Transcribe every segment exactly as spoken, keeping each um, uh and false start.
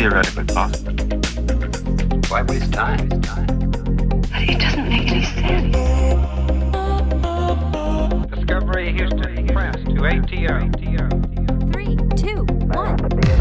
theoretically possible. Why waste time? Waste time. But it doesn't make any sense. Discovery Houston, press to A T O. Three, two, one.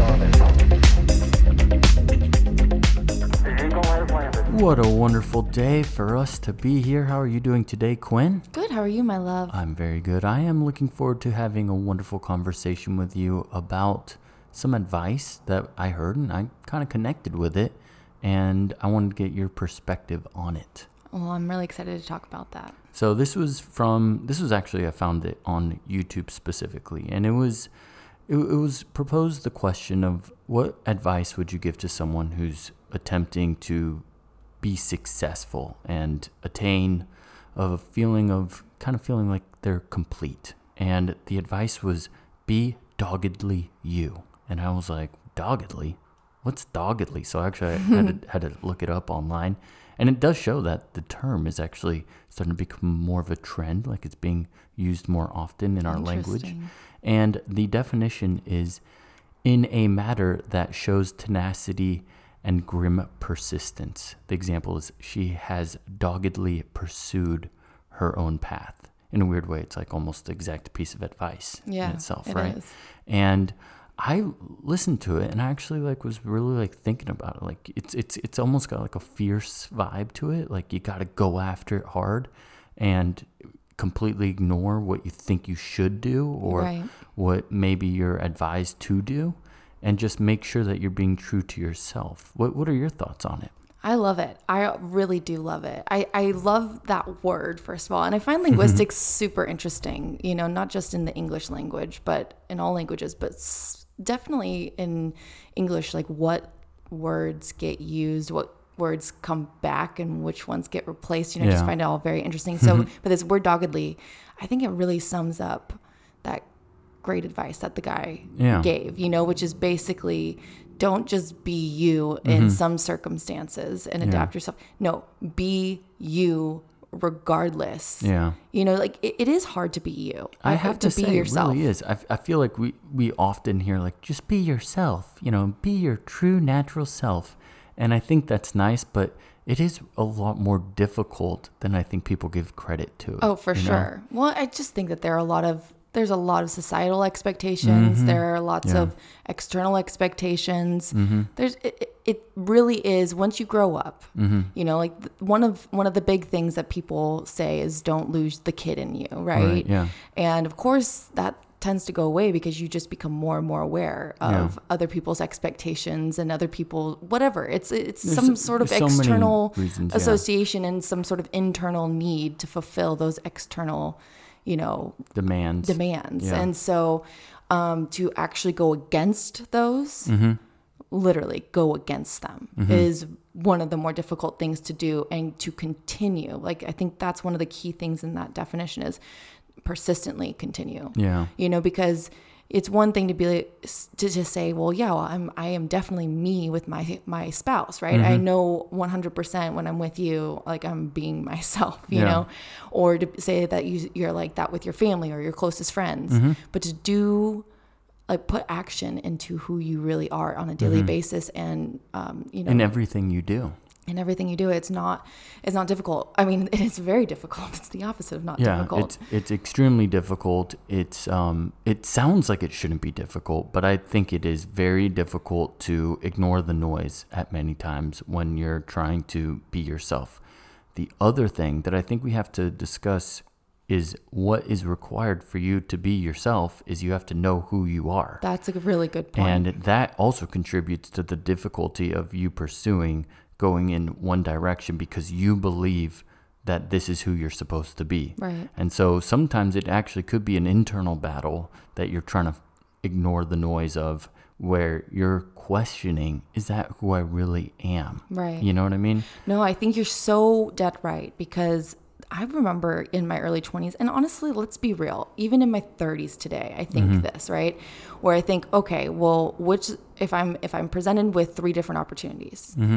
What a wonderful day for us to be here. How are you doing today, Quinn? Good. How are you, my love? I'm very good. I am looking forward to having a wonderful conversation with you about some advice that I heard, and I kind of connected with it, and I wanted to get your perspective on it. Well, I'm really excited to talk about that. So this was from, this was actually, I found it on YouTube specifically, and it was, it, it was proposed the question of what advice would you give to someone who's attempting to be successful and attain a feeling of, kind of feeling like they're complete. And the advice was, be doggedly you. And I was like, doggedly? What's doggedly? So actually I had to, had to look it up online. And it does show that the term is actually starting to become more of a trend, like it's being used more often in our language. And the definition is, in a matter that shows tenacity and grim persistence. The example is, she has doggedly pursued her own path. In a weird way, it's like almost the exact piece of advice yeah, in itself, it right? Is. And I listened to it, and I actually like was really like thinking about it. Like it's it's it's almost got like a fierce vibe to it. Like you got to go after it hard, and completely ignore what you think you should do or right. what maybe you're advised to do. And just make sure that you're being true to yourself. What What are your thoughts on it? I love it. I really do love it. I, I love that word, first of all. And I find linguistics super interesting, you know, not just in the English language, but in all languages, but definitely in English, like what words get used, what words come back and which ones get replaced. You know, yeah. I just find it all very interesting. So, but this word doggedly, I think it really sums up that great advice that the guy yeah. gave, you know, which is basically don't just be you in mm-hmm. some circumstances and adapt yeah. yourself. No, be you regardless. Yeah. You know, like it, it is hard to be you. I have to, to be say, yourself. It really is. I, I feel like we, we often hear like, just be yourself, you know, be your true natural self. And I think that's nice, but it is a lot more difficult than I think people give credit to. Oh, for sure. Know? Well, I just think that there are a lot of There's a lot of societal expectations. Mm-hmm. There are lots yeah. of external expectations. Mm-hmm. There's it, it really is once you grow up, mm-hmm. you know, like one of one of the big things that people say is don't lose the kid in you, right? right yeah. And of course that tends to go away because you just become more and more aware of yeah. other people's expectations and other people, whatever. It's it's there's, some sort of so external reasons, association yeah. and some sort of internal need to fulfill those external you know, demands, demands. Yeah. And so, um, to actually go against those, mm-hmm. literally go against them mm-hmm. is one of the more difficult things to do and to continue. Like, I think that's one of the key things in that definition is persistently continue. Yeah. You know, because it's one thing to be like, to just say, well, yeah, well, I'm, I am definitely me with my, my spouse, right? Mm-hmm. I know one hundred percent when I'm with you, like I'm being myself, you yeah. know, or to say that you, you're like that with your family or your closest friends, mm-hmm. but to do like put action into who you really are on a daily mm-hmm. basis. And, um, you know, in everything you do. In everything you do, it's not, it's not difficult. I mean, it's very difficult. It's the opposite of not yeah, difficult. it's it's extremely difficult. It's um, it sounds like it shouldn't be difficult, but I think it is very difficult to ignore the noise at many times when you're trying to be yourself. The other thing that I think we have to discuss is what is required for you to be yourself is you have to know who you are. That's a really good point. And that also contributes to the difficulty of you pursuing going in one direction because you believe that this is who you're supposed to be. Right. And so sometimes it actually could be an internal battle that you're trying to ignore the noise of, where you're questioning, is that who I really am? Right. You know what I mean? No, I think you're so dead right, because I remember in my early twenties, and honestly, let's be real, even in my thirties today, I think mm-hmm. this, right? Where I think, okay, well, which, if I'm, if I'm presented with three different opportunities mm-hmm.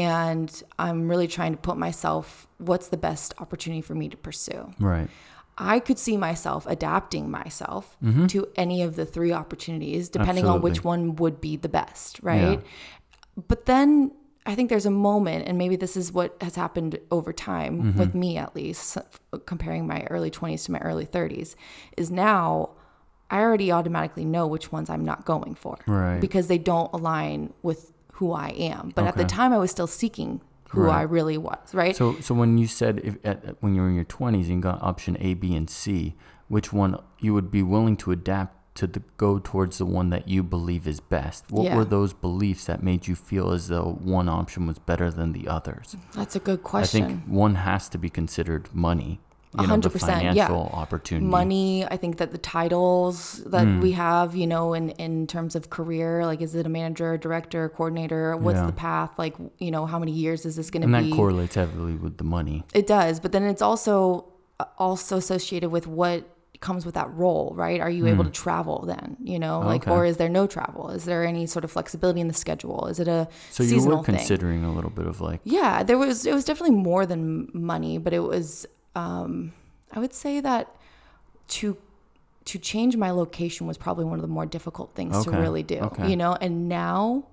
and I'm really trying to put myself, what's the best opportunity for me to pursue? Right. I could see myself adapting myself mm-hmm. to any of the three opportunities, depending Absolutely. on which one would be the best, right? Yeah. but then I think there's a moment, and maybe this is what has happened over time mm-hmm. with me, at least comparing my early twenties to my early thirties, is now I already automatically know which ones I'm not going for, right? Because they don't align with who I am. But okay. at the time I was still seeking who right. I really was, right? So, so when you said if at, when you were in your twenties and you got option A, B, and C, which one you would be willing to adapt to the, go towards the one that you believe is best? What yeah. were those beliefs that made you feel as though one option was better than the others? That's a good question. I think one has to be considered money. You know, one hundred percent, the financial yeah. opportunity. Money, I think that the titles that mm. we have, you know, in, in terms of career, like is it a manager, director, coordinator? What's yeah. the path? Like, you know, how many years is this going to be? And be? that correlates heavily with the money. It does. But then it's also also associated with what comes with that role, right? Are you mm. able to travel then, you know, like, okay. or is there no travel? Is there any sort of flexibility in the schedule? Is it a so seasonal you were considering thing? A little bit of like, yeah, there was, it was definitely more than money, but it was, um, I would say that to to change my location was probably one of the more difficult things okay. to really do, okay. you know, and now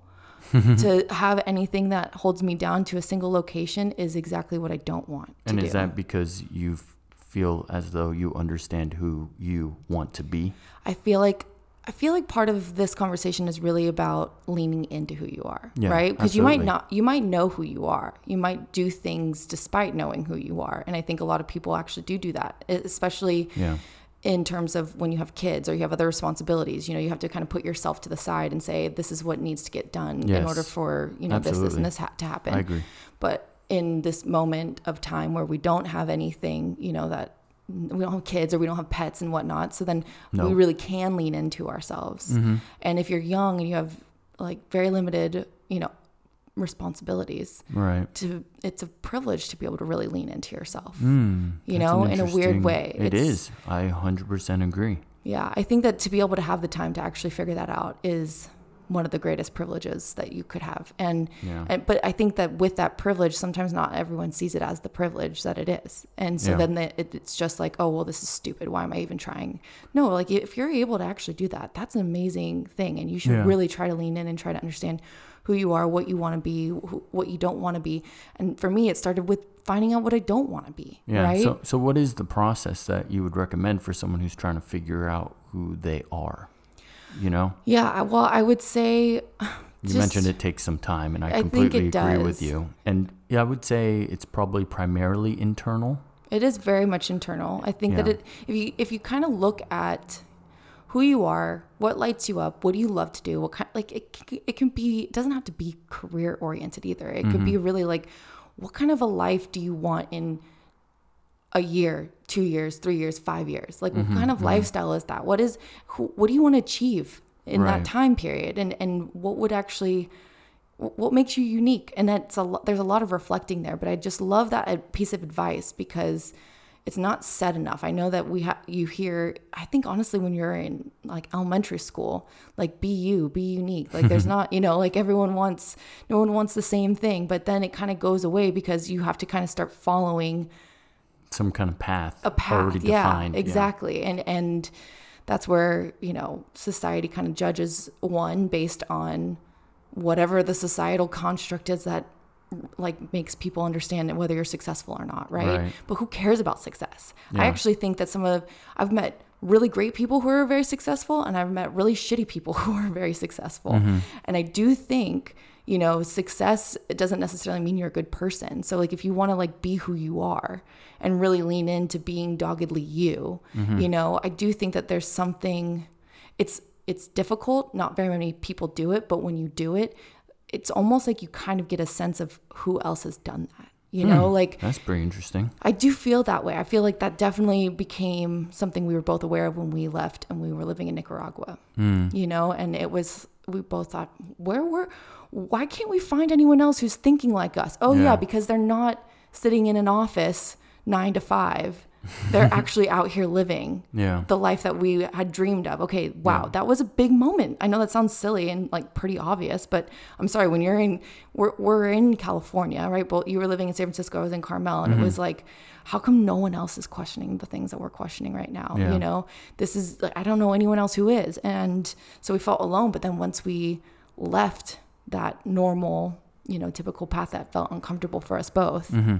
to have anything that holds me down to a single location is exactly what I don't want to and do. Is that because you feel as though you understand who you want to be? I feel like I feel like part of this conversation is really about leaning into who you are, yeah, right? Because you might absolutely. not, you might know who you are. You might do things despite knowing who you are. And I think a lot of people actually do do that, especially yeah. in terms of when you have kids or you have other responsibilities. You know, you have to kind of put yourself to the side and say, this is what needs to get done yes. in order for, you know, absolutely. this, this, and this ha- to happen. I agree. But in this moment of time where we don't have anything, you know, that we don't have kids or we don't have pets and whatnot. So then no. we really can lean into ourselves. Mm-hmm. And if you're young and you have like very limited, you know, responsibilities, right? To it's a privilege to be able to really lean into yourself, mm, you know, in a weird way. It it's, is. I one hundred percent agree. Yeah. I think that to be able to have the time to actually figure that out is one of the greatest privileges that you could have. And, yeah. and but I think that with that privilege, sometimes not everyone sees it as the privilege that it is. And so yeah. then the, it, it's just like, oh, well, this is stupid. Why am I even trying? No, like if you're able to actually do that, that's an amazing thing. And you should yeah. really try to lean in and try to understand who you are, what you want to be, who, what you don't want to be. And for me, it started with finding out what I don't want to be. Yeah. Right. So, so what is the process that you would recommend for someone who's trying to figure out who they are? You know? Yeah. Well, I would say. You just, mentioned it takes some time, and I, I completely think it agree does. with you. And yeah, I would say it's probably primarily internal. It is very much internal. I think Yeah. that it, if you if you kind of look at who you are, what lights you up, what do you love to do, what kind, like it it can be. It doesn't have to be career oriented either. It mm-hmm. could be really like, what kind of a life do you want in a year, two years, three years, five years? Like, mm-hmm, what kind of mm-hmm. lifestyle is that? What is, who, what do you want to achieve in right. that time period? And, and what would actually, what makes you unique? And that's a lot, there's a lot of reflecting there, but I just love that piece of advice because it's not said enough. I know that we have, you hear, I think honestly, when you're in like elementary school, like be you, be unique. Like there's not, you know, like everyone wants, no one wants the same thing, but then it kind of goes away because you have to kind of start following some kind of path, a path, already yeah, defined. Exactly. Yeah. And, and that's where, you know, society kind of judges one based on whatever the societal construct is that like makes people understand whether you're successful or not. Right. Right. But who cares about success? Yeah. I actually think that some of, I've met really great people who are very successful and I've met really shitty people who are very successful. Mm-hmm. And I do think, you know, success, it doesn't necessarily mean you're a good person. So like if you want to like be who you are and really lean into being doggedly you, mm-hmm. you know, I do think that there's something, it's, it's difficult. Not very many people do it, but when you do it, it's almost like you kind of get a sense of who else has done that. You know, mm, like that's pretty interesting. I do feel that way. I feel like that definitely became something we were both aware of when we left and we were living in Nicaragua, mm. you know, and it was, we both thought, where were, why can't we find anyone else who's thinking like us? Oh yeah, yeah because they're not sitting in an office nine to five. They're actually out here living yeah. the life that we had dreamed of. Okay, wow, yeah. that was a big moment. I know that sounds silly and like pretty obvious, but I'm sorry, when you're in, we're, we're in California, right? But you were living in San Francisco, I was in Carmel, and mm-hmm. it was like, how come no one else is questioning the things that we're questioning right now? Yeah. You know, this is, like, I don't know anyone else who is. And so we felt alone. But then once we left that normal, you know, typical path that felt uncomfortable for us both. Mm-hmm.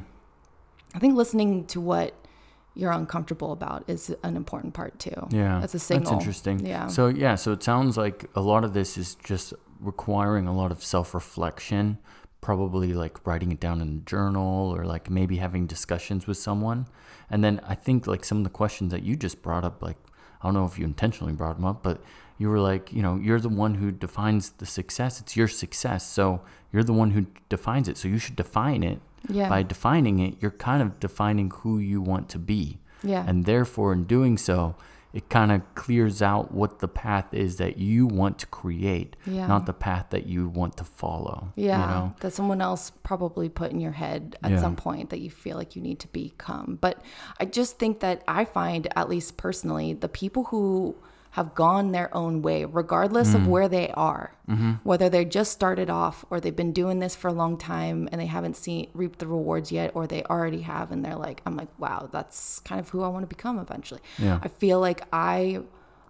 I think listening to what you're uncomfortable about is an important part too. Yeah. That's a signal. That's interesting. Yeah. So, yeah, so it sounds like a lot of this is just requiring a lot of self-reflection, probably like writing it down in a journal or like maybe having discussions with someone. And then I think like some of the questions that you just brought up, like, I don't know if you intentionally brought them up, but you were like, you know, you're the one who defines the success. It's your success. So you're the one who defines it. So you should define it. Yeah. By defining it, you're kind of defining who you want to be. Yeah. And therefore, in doing so, it kind of clears out what the path is that you want to create, Yeah. not the path that you want to follow. Yeah, You know? that someone else probably put in your head at Yeah. some point that you feel like you need to become. But I just think that I find, at least personally, the people who have gone their own way, regardless Mm. of where they are, Mm-hmm. whether they just started off or they've been doing this for a long time and they haven't seen reaped the rewards yet, or they already have and they're like, I'm like, wow, that's kind of who I want to become eventually. Yeah. I feel like I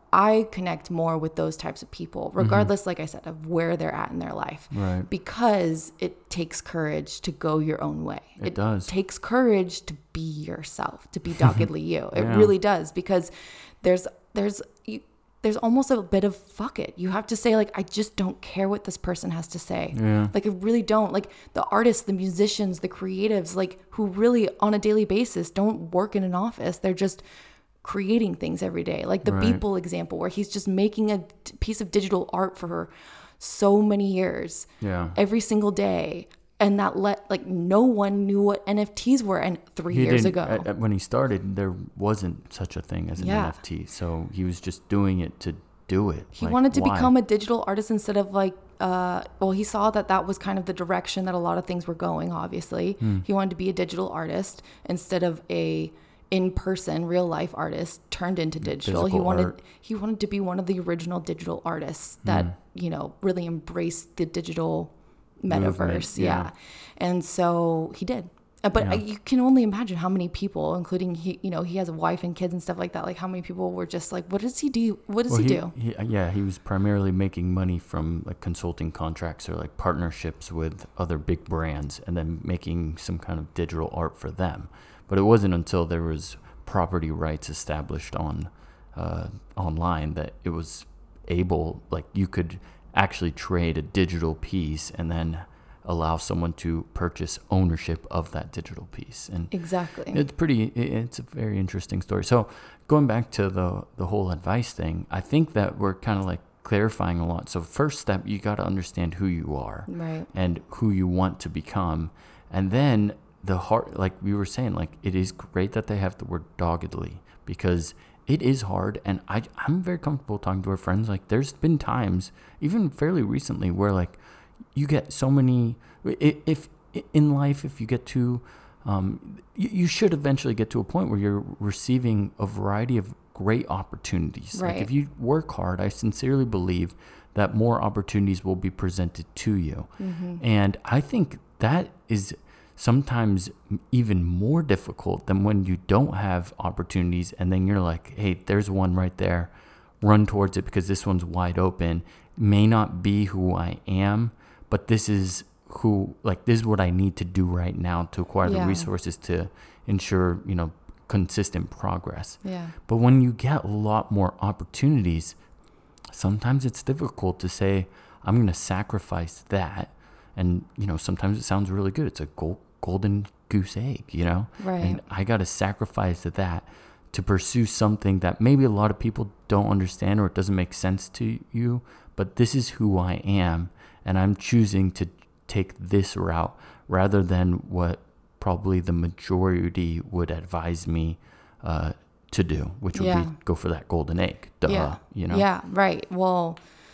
I connect more with those types of people, regardless, like I said, of where they're at in their life. Right. Because it takes courage to go your own way. It does. takes courage to be yourself, to be doggedly you. It Yeah. really does, because there's there's you, there's almost a bit of fuck it. You have to say, like, I just don't care what this person has to say. Yeah. Like, I really don't. Like, the artists, the musicians, the creatives, like, who really on a daily basis don't work in an office. They're just creating things every day. Like the Right. Beeple example, where he's just making a t- piece of digital art for so many years, Yeah. every single day. And that let, like, no one knew what N F Ts were and three He years didn't- ago. at- at- when he started, there wasn't such a thing as an Yeah. N F T. So he was just doing it to do it. He Like, wanted to why? become a digital artist instead of like, uh, well, he saw that that was kind of the direction that a lot of things were going, obviously. Hmm. He wanted to be a digital artist instead of a in-person real life artist turned into digital. He Physical wanted art. he wanted to be one of the original digital artists that, Hmm. you know, really embraced the digital Movement, metaverse. yeah. Yeah. And so he did. Uh, But Yeah. I, you can only imagine how many people, including he, you know, he has a wife and kids and stuff like that. Like how many people were just like, "What does he do? What does Well, he, do?" he- yeah, he was primarily making money from like consulting contracts or like partnerships with other big brands, and then making some kind of digital art for them. But it wasn't until there was property rights established on uh, online that it was able, like you could actually trade a digital piece and then allow someone to purchase ownership of that digital piece. And Exactly. it's pretty, it- it's a very interesting story. So going back to the, the whole advice thing, I think that we're kind of like clarifying a lot. So first step, you got to understand who you are Right. and who you want to become. And then the heart, like we were saying, like it is great that they have the word doggedly, because it is hard. And I, I'm very comfortable talking to our friends. Like there's been times, even fairly recently, where like you get so many, i- if in life, if you get to, um, you, you should eventually get to a point where you're receiving a variety of great opportunities. Like Right. if you work hard, I sincerely believe that more opportunities will be presented to you. And I think that is sometimes even more difficult than when you don't have opportunities and then you're like, hey, there's one right there, run towards it because this one's wide open. May not be who I am, but this is who, like, this is what I need to do right now to acquire the Yeah. resources to ensure, you know, consistent progress. Yeah. But when you get a lot more opportunities, sometimes it's difficult to say, I'm going to sacrifice that. And, you know, sometimes it sounds really good. It's a gold, golden goose egg, you know? Right. And I got to sacrifice that to pursue something that maybe a lot of people don't understand or it doesn't make sense to you. But this is who I am. And I'm choosing to take this route rather than what probably the majority would advise me uh, to do, which would Yeah. be go for that golden egg. Duh, Yeah. you know? Yeah. Right. Well,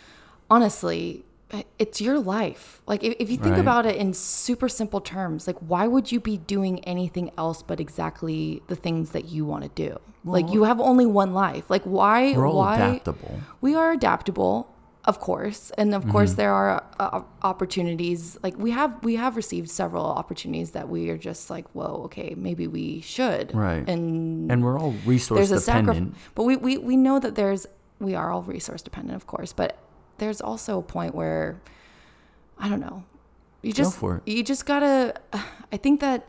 honestly, it's your life. Like if, if you think Right. about it in super simple terms, like why would you be doing anything else but exactly the things that you want to do? like you have only one life. Like why? We're all why? adaptable. We are adaptable, of course, and of course there are uh, opportunities. Like we have, we have received several opportunities that we are just like, whoa, okay, maybe we should. Right. And And we're all resource there's a dependent. sacrifice, but we, we we know that there's we are all resource dependent, of course, but there's also a point where I don't know. You just, for it. you just gotta, I think that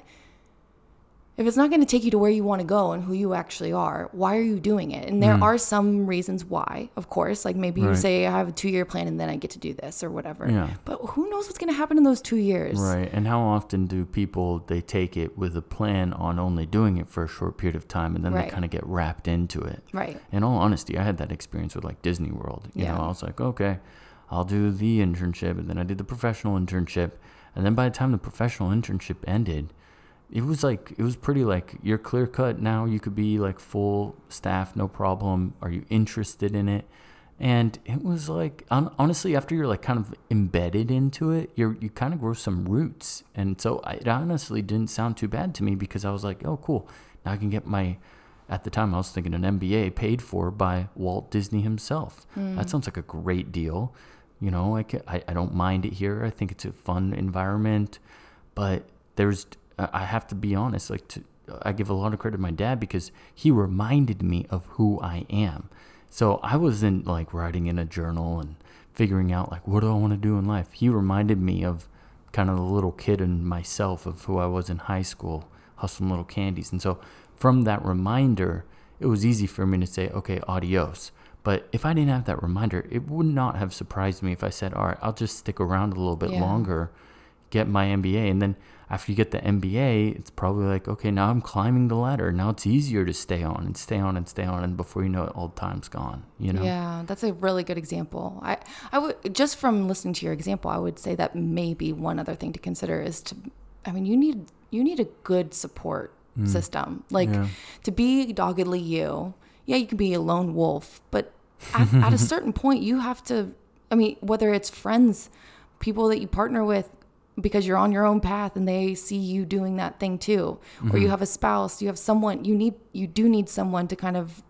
if it's not going to take you to where you want to go and who you actually are, why are you doing it? And there Mm. are some reasons why, of course. Like maybe you Right. say, I have a two-year plan and then I get to do this or whatever. Yeah. But who knows what's going to happen in those two years? Right. And how often do people, they take it with a plan on only doing it for a short period of time and then Right. they kind of get wrapped into it. Right. In all honesty, I had that experience with like Disney World. You Yeah. know, I was like, okay, I'll do the internship, and then I did the professional internship. And then by the time the professional internship ended, it was like, it was pretty like, you're clear cut now. You could be like full staff, no problem. Are you interested in it? And it was like, hon- honestly, after you're like kind of embedded into it, you're, you kind of grow some roots. And so I, it honestly didn't sound too bad to me, because I was like, oh, cool. Now I can get my, at the time I was thinking an M B A paid for by Walt Disney himself. Mm. That sounds like a great deal. You know, I, can, I, I don't mind it here. I think it's a fun environment, but there's, I have to be honest, like to, I give a lot of credit to my dad, because he reminded me of who I am. So I wasn't like writing in a journal and figuring out like, what do I want to do in life? He reminded me of kind of the little kid in myself, of who I was in high school, hustling little candies. And so from that reminder, it was easy for me to say, okay, adios. But if I didn't have that reminder, it would not have surprised me if I said, all right, I'll just stick around a little bit Yeah. longer, get my M B A. And then after you get the M B A, it's probably like, okay, now I'm climbing the ladder. Now it's easier to stay on and stay on and stay on. And before you know it, all time's gone, you know? Yeah, that's a really good example. I, I would, just from listening to your example, I would say that maybe one other thing to consider is to, I mean, you need, you need a good support Mm. system. Like Yeah. to be doggedly you, yeah, you can be a lone wolf, but at, at a certain point you have to, I mean, whether it's friends, people that you partner with because you're on your own path and they see you doing that thing too, Mm-hmm. or you have a spouse, you have someone, you need, you do need someone to kind of,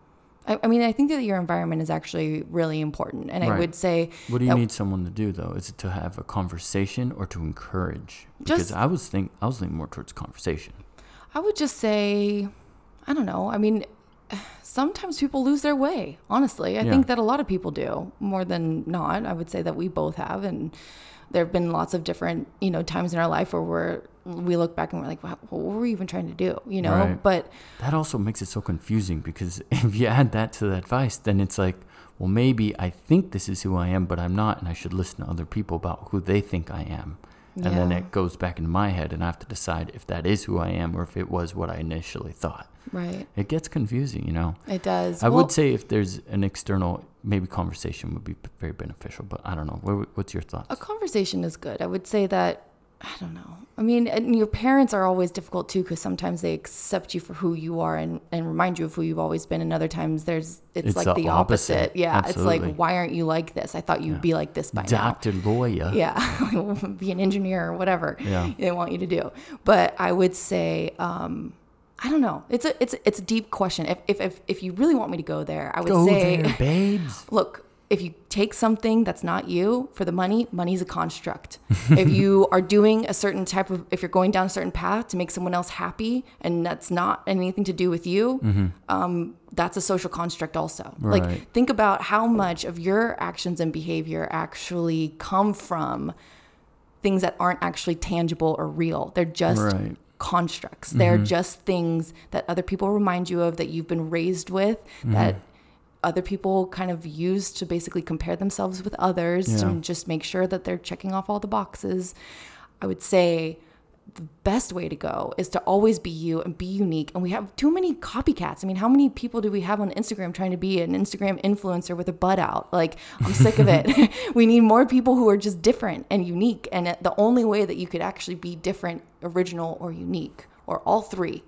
I, I mean, I think that your environment is actually really important. And I Right. would say, What do you that- need someone to do though? Is it to have a conversation or to encourage? Because Just- I was think I was leaning more towards conversation. I would just say, I don't know. I mean, sometimes people lose their way, honestly. I Yeah. think that a lot of people do, more than not. I would say that we both have. And there have been lots of different, you know, times in our life where we're, we look back and we're like, wow, what were we even trying to do? You know, Right. but That also makes it so confusing, because if you add that to the advice, then it's like, well, maybe I think this is who I am, but I'm not, and I should listen to other people about who they think I am. And then Yeah. it goes back into my head, and I have to decide if that is who I am or if it was what I initially thought. right. It gets confusing, you know. It does. I Well, would say if there's an external, maybe conversation would be p- very beneficial, but I don't know. What, what's your thoughts? a conversation is good. I would say that, I don't know. I mean, and your parents are always difficult too, because sometimes they accept you for who you are and, and remind you of who you've always been. And other times there's, it's, It's like the the opposite. opposite. Yeah. Absolutely. It's like, why aren't you like this? I thought you'd be like this by now. Doctor Lawyer. Yeah. Be an engineer or whatever Yeah. they want you to do. But I would say, um, I don't know. It's a, it's, a- it's a deep question. If, if, if, if you really want me to go there, I would Go say, there, babes. look, if you take something that's not you for the money, money's a construct. If you are doing a certain type of, if you're going down a certain path to make someone else happy and that's not anything to do with you, um, that's a social construct also. Right. Like think about how much of your actions and behavior actually come from things that aren't actually tangible or real. They're just Right. constructs. They're just things that other people remind you of, that you've been raised with, that other people kind of use to basically compare themselves with others Yeah. to just make sure that they're checking off all the boxes. I would say the best way to go is to always be you and be unique. And we have too many copycats. I mean, how many people do we have on Instagram trying to be an Instagram influencer with a butt out? Like, I'm sick of it. We need more people who are just different and unique. And the only way that you could actually be different, original, or unique, or all three,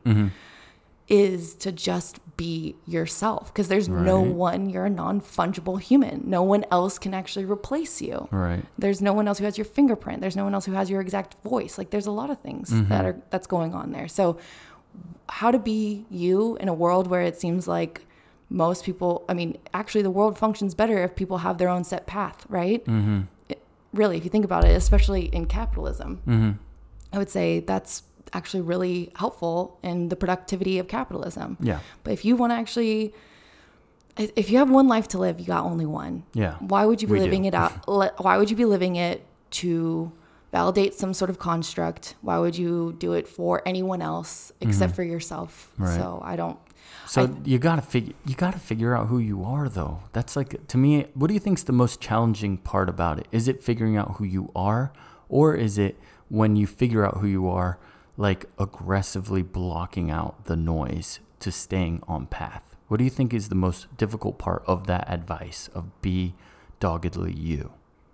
is to just be yourself, because there's no Right. one, you're a non-fungible human. No one else can actually replace you. Right. There's no one else who has your fingerprint. There's no one else who has your exact voice. Like there's a lot of things that are, that's going on there. So how to be you in a world where it seems like most people, I mean, actually the world functions better if people have their own set path, right? Mm-hmm. It, really, if you think about it, especially in capitalism, Mm-hmm. I would say that's actually really helpful in the productivity of capitalism. Yeah. But if you want to actually, if you have one life to live, you got only one. Yeah. Why would you be We do. living it out? le- Why would you be living it to validate some sort of construct? Why would you do it for anyone else except mm-hmm. for yourself? Right. So I don't. So I, you gotta figure you gotta figure out who you are, though. That's like, to me, what do you think's the most challenging part about it? Is it figuring out who you are, or is it when you figure out who you are, like aggressively blocking out the noise to staying on path? What do you think is the most difficult part of that advice of be doggedly you?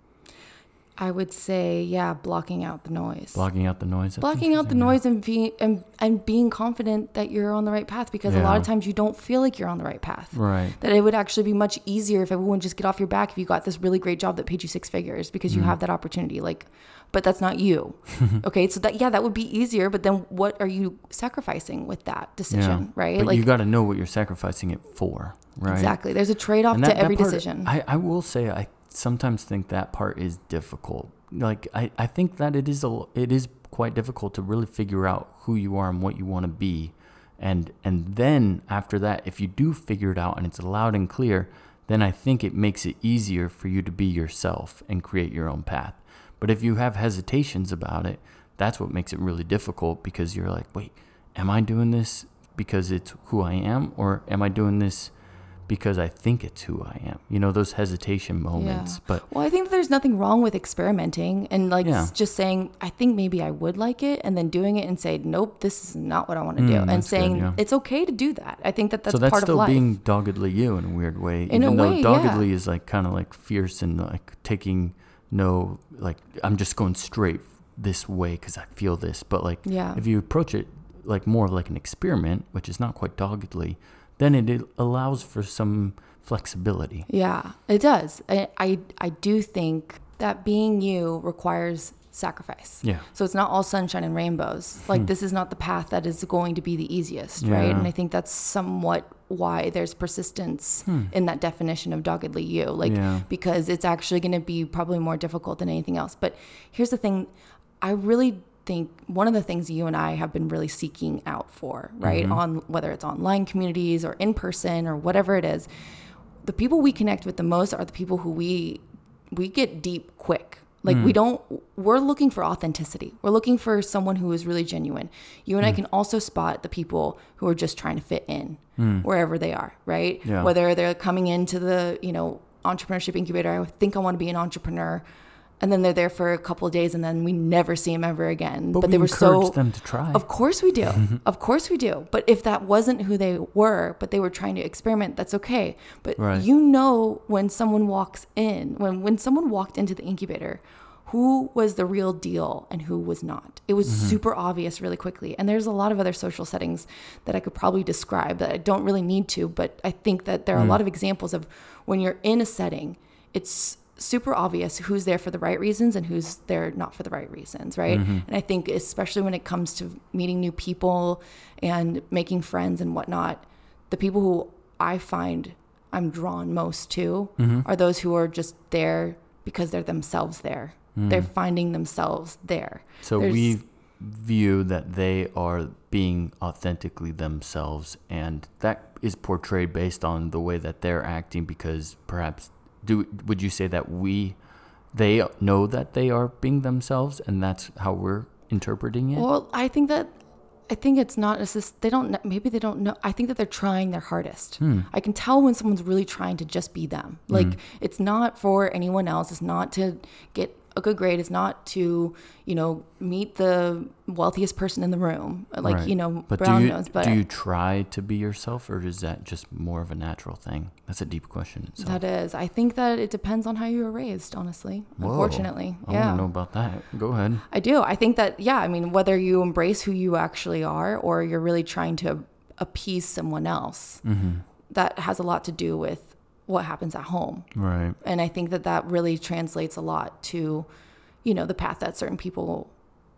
I would say, yeah, blocking out the noise. Blocking out the noise. Blocking out the noise and being and, and being confident that you're on the right path, because Yeah. a lot of times you don't feel like you're on the right path. Right. That it would actually be much easier if everyone just get off your back if you got this really great job that paid you six figures because you Mm. have that opportunity. Like, but that's not you. Okay, so that yeah, that would be easier. But then what are you sacrificing with that decision, right? But like you got to know what you're sacrificing it for, right? exactly. There's a trade off And to that- that every part- decision. I, I will say I sometimes think that part is difficult. Like I, I think that it is a it is quite difficult to really figure out who you are and what you want to be, and and then after that, if you do figure it out and it's loud and clear, then I think it makes it easier for you to be yourself and create your own path. But if you have hesitations about it, that's what makes it really difficult, because you're like, wait, am I doing this because it's who I am, or am I doing this because I think it's who I am? You know, those hesitation moments. Yeah. But well, I think there's nothing wrong with experimenting and like Yeah. just saying, I think maybe I would like it, and then doing it and say, nope, this is not what I want to do. Mm, And that's good, saying yeah. it's okay to do that. I think that that's so that's part still of life. being doggedly you in a weird way. In a even though way, doggedly yeah. is like kind of like fierce and like taking no, like I'm just going straight this way because I feel this. But like Yeah. if you approach it like more like an experiment, which is not quite doggedly, then it, it allows for some flexibility. Yeah, it does. I, I, I do think that being you requires sacrifice. Yeah. So it's not all sunshine and rainbows. Like Hmm. this is not the path that is going to be the easiest, Yeah. right? And I think that's somewhat why there's persistence Hmm. in that definition of doggedly you. Like Yeah. because it's actually going to be probably more difficult than anything else. But here's the thing, I really think one of the things you and I have been really seeking out for, right? Mm-hmm. On whether it's online communities or in person or whatever it is, the people we connect with the most are the people who we we get deep quick. Like we don't, we're looking for authenticity. We're looking for someone who is really genuine. You and I can also spot the people who are just trying to fit in wherever they are, right? Yeah. Whether they're coming into the, you know, entrepreneurship incubator, I think I want to be an entrepreneur. And then they're there for a couple of days and then we never see them ever again. But, we they were encourage so, them to try. of course we do. Of course we do. But if that wasn't who they were, but they were trying to experiment, that's okay. But Right. you know when someone walks in, when, when someone walked into the incubator, who was the real deal and who was not. It was Mm-hmm. super obvious really quickly. And there's a lot of other social settings that I could probably describe that I don't really need to, but I think that there are Mm. a lot of examples of when you're in a setting, it's super obvious who's there for the right reasons and who's there not for the right reasons, right? Mm-hmm. And I think especially when it comes to meeting new people and making friends and whatnot, the people who I find I'm drawn most to Mm-hmm. are those who are just there because they're themselves there. They're finding themselves there. So There's- we view that they are being authentically themselves, and that is portrayed based on the way that they're acting, because perhaps do would you say that we they know that they are being themselves and that's how we're interpreting it? Well, I think that I think it's not it's just they don't kn- maybe they don't know. I think that they're trying their hardest. Hmm. I can tell when someone's really trying to just be them. Like it's not for anyone else. It's not to get a good grade. It's not to, you know, meet the wealthiest person in the room. Like, Right. you know, but brown do you, nose. But do you try to be yourself, or is that just more of a natural thing? That's a deep question itself. that is. I think that it depends on how you were raised, honestly. Whoa. Unfortunately. I yeah. want to know about that. Go ahead. I do. I think that, yeah, I mean, whether you embrace who you actually are or you're really trying to appease someone else, Mm-hmm. that has a lot to do with what happens at home. Right. And I think that that really translates a lot to, you know, the path that certain people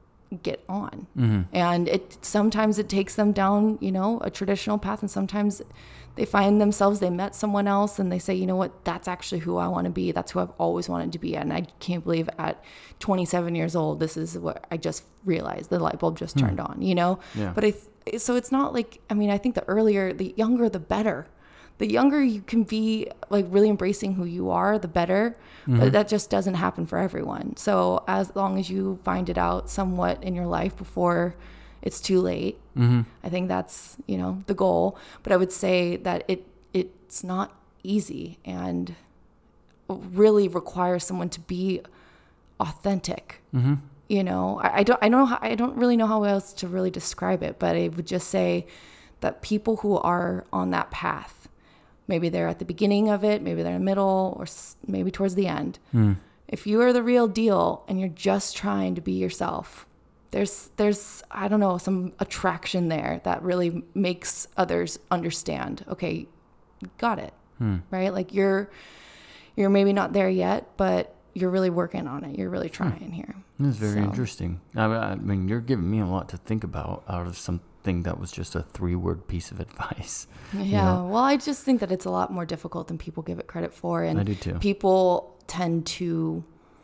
get on. Mm-hmm. And it sometimes it takes them down, you know, a traditional path, and sometimes they find themselves, they met someone else and they say, you know what, that's actually who I want to be. That's who I've always wanted to be. And I can't believe at twenty-seven years old, this is what I just realized. The light bulb just turned on, you know? Yeah. But I, th- so it's not like, I mean, I think the earlier, the younger, the better. the younger you can be, like really embracing who you are, the better. Mm-hmm. But that just doesn't happen for everyone. So as long as you find it out somewhat in your life before it's too late, mm-hmm. I think that's, you know, the goal. But I would say that it it's not easy and really requires someone to be authentic. Mm-hmm. You know, I, I don't I don't know how, I don't really know how else to really describe it, but I would just say that people who are on that path, maybe they're at the beginning of it, maybe they're in the middle, or maybe towards the end. Mm. If you are the real deal and you're just trying to be yourself, there's, there's I don't know, some attraction there that really makes others understand, okay, got it, mm. right? Like you're, you're maybe not there yet, but you're really working on it. You're really trying mm. here. That's very so. interesting. I mean, I mean, you're giving me a lot to think about out of some thing that was just a three-word piece of advice. Yeah, you know? Well, I just think that it's a lot more difficult than people give it credit for, and I do too. People tend to,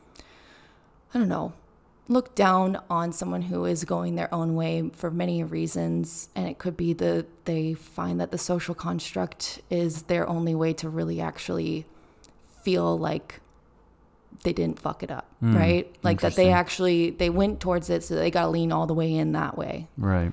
I don't know, look down on someone who is going their own way for many reasons, and it could be that they find that the social construct is their only way to really actually feel like they didn't fuck it up, mm, right? Like that they actually, they went towards it, so they got to lean all the way in that way. Right.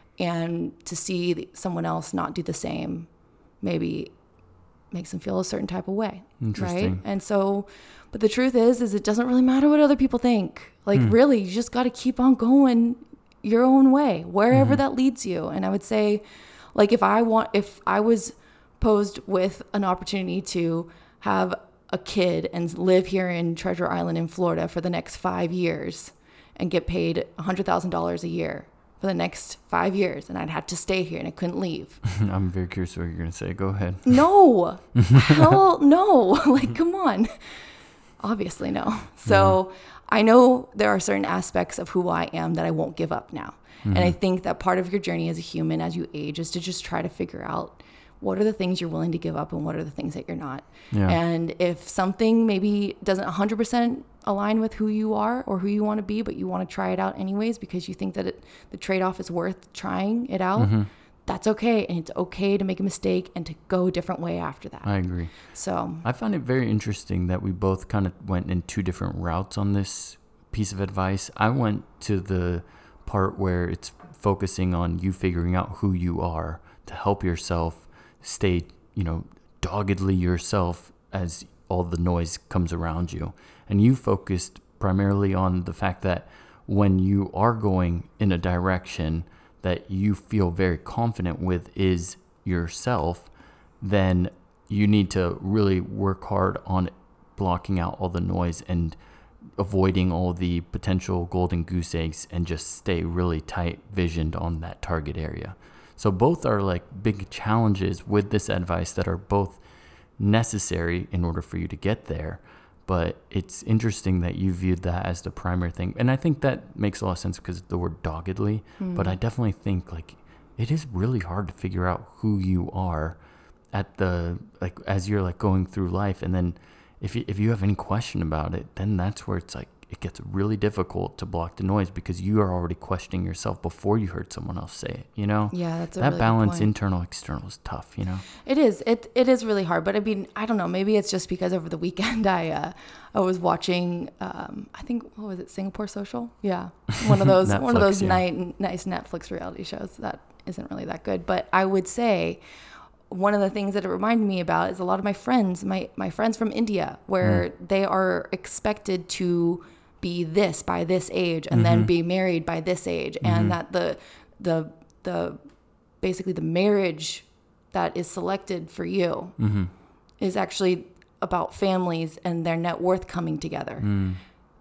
And to see someone else not do the same maybe makes them feel a certain type of way. Interesting. Right? And so, but the truth is, is it doesn't really matter what other people think. Like hmm. really, you just got to keep on going your own way, wherever mm-hmm. that leads you. And I would say, like, if I want, if I was posed with an opportunity to have a kid and live here in Treasure Island in Florida for the next five years and get paid one hundred thousand dollars a year for the next five years, and I'd have to stay here and I couldn't leave. I'm very curious what you're going to say. Go ahead. No. Hell no. Like, come on. Obviously no. So yeah. I know there are certain aspects of who I am that I won't give up now. Mm-hmm. And I think that part of your journey as a human as you age is to just try to figure out what are the things you're willing to give up and what are the things that you're not. Yeah. And if something maybe doesn't one hundred percent align with who you are or who you want to be, but you want to try it out anyways because you think that it, the trade-off is worth trying it out, mm-hmm. that's okay. And it's okay to make a mistake and to go a different way after that. I agree. So I find it very interesting that we both kind of went in two different routes on this piece of advice. I went to the part where it's focusing on you figuring out who you are to help yourself stay, you know, doggedly yourself as all the noise comes around you. And you focused primarily on the fact that when you are going in a direction that you feel very confident with is yourself, then you need to really work hard on blocking out all the noise and avoiding all the potential golden goose eggs and just stay really tight visioned on that target area. So both are like big challenges with this advice that are both necessary in order for you to get there. But it's interesting that you viewed that as the primary thing. And I think that makes a lot of sense because of the word doggedly. Mm. But I definitely think like it is really hard to figure out who you are at the, like, as you're like going through life. And then if you, if you have any question about it, then that's where it's like, it gets really difficult to block the noise because you are already questioning yourself before you heard someone else say it, you know? Yeah, that's a that really balance, good point. internal, external is tough, you know? It is. It It is really hard. But I mean, I don't know. Maybe it's just because over the weekend I uh, I was watching, um, I think, what was it, Singapore Social? Yeah. One of those, Netflix, one of those yeah. night, nice Netflix reality shows that isn't really that good. But I would say one of the things that it reminded me about is a lot of my friends, my, my friends from India, where mm. they are expected to be this by this age and mm-hmm. then be married by this age, mm-hmm. and that the the the basically the marriage that is selected for you mm-hmm. is actually about families and their net worth coming together mm.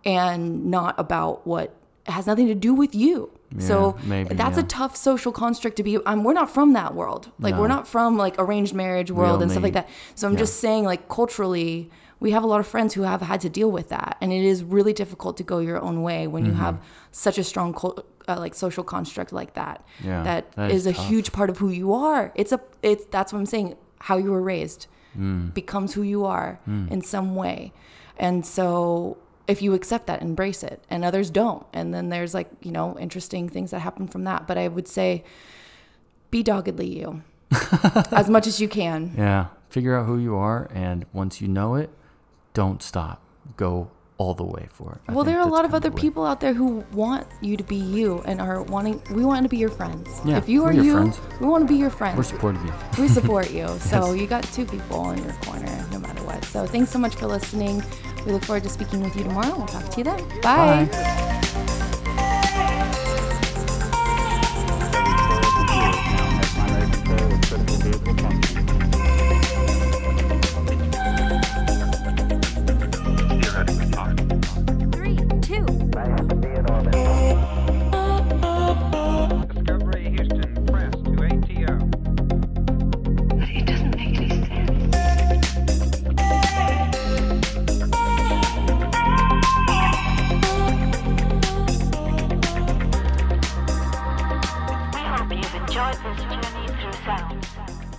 and not about what it has nothing to do with you. Yeah, so maybe, that's yeah. a tough social construct to be. Um, we're not from that world. Like no. we're not from like arranged marriage world only, and stuff like that. So I'm yeah. just saying, like, culturally, we have a lot of friends who have had to deal with that, and it is really difficult to go your own way when mm-hmm. you have such a strong uh, like social construct like that. Yeah, that, that is, is a huge part of who you are. It's a it's that's what I'm saying. How you were raised mm. becomes who you are mm. in some way, and so if you accept that, embrace it, and others don't, and then there's like, you know, interesting things that happen from that. But I would say, be doggedly you. as much as you can. Yeah. Figure out who you are, and once you know it, don't stop. Go all the way for it. I Well, think there are a that's lot of kind other the way. people out there who want you to be you and are wanting, we want to be your friends. Yeah, if you we're are your you, friends. we want to be your friends. We're supportive of you. We support you. So Yes. you got two people in your corner no matter what. So thanks so much for listening. We look forward to speaking with you tomorrow. We'll talk to you then. Bye. Bye. Theoretically possible. Three, two, Discovery Houston Press to A T O. But it doesn't make any sense. We hope you've enjoyed this journey through sound.